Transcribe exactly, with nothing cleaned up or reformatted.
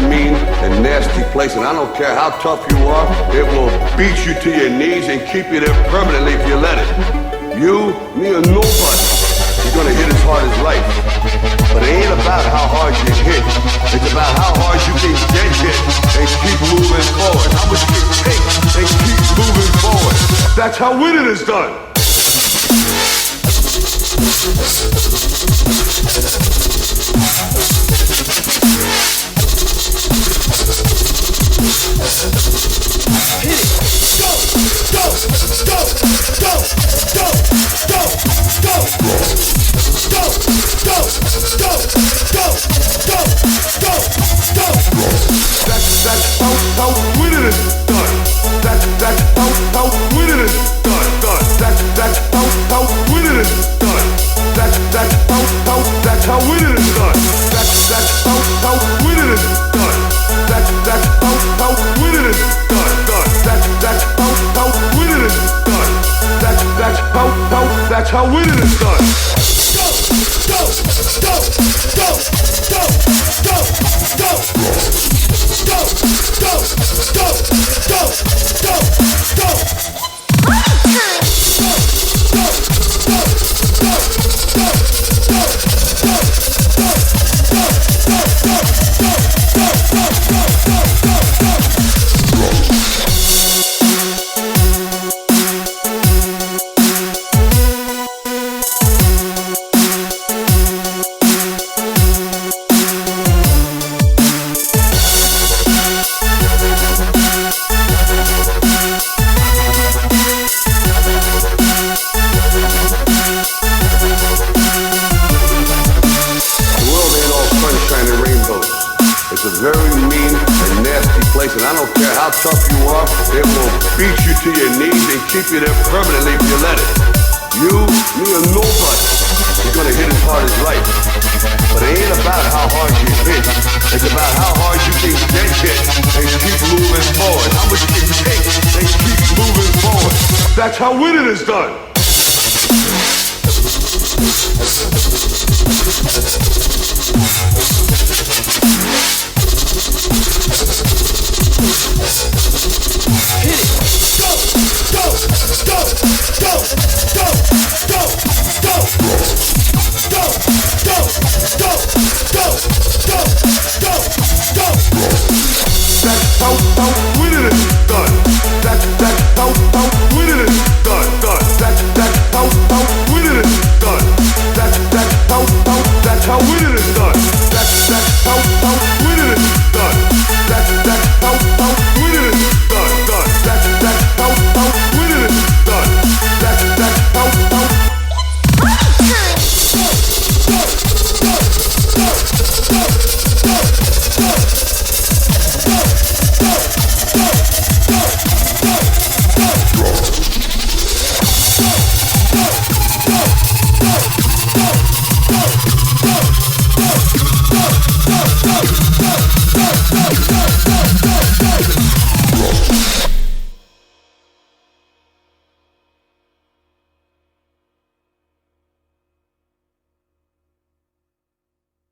mean and nasty place, and I don't care how tough you are, it will beat you to your knees and keep you there permanently if you let it. You, me, or nobody is gonna hit as hard as life. But it ain't about how hard you hit. It's about how hard you can get hit and keep moving forward. How much you can take and keep moving forward. That's how winning is done. Hit it. Go, go, go, go, go, go, go, go, go, go, go, go, go, go. That's that's how how winning is done. That's that's how how winning is done. Done. That's that's how how winning is done. That's that's how how that's how winning is done. That's that's how how winning is done. That's that's how how winning is done. Done. That's that's how how winning is done. That's that's how how that's how winning is done. Go, go, go, go, go, go, go, go, go, go, go, go, go. And I don't care how tough you are, it will beat you to your knees and keep you there permanently if you let it. You, me, or nobody is gonna hit as hard as life. But it ain't about how hard you hit. It's about how hard you can get hit and keep moving forward. How much you can take and keep moving forward. That's how winning is done. We'll be right back.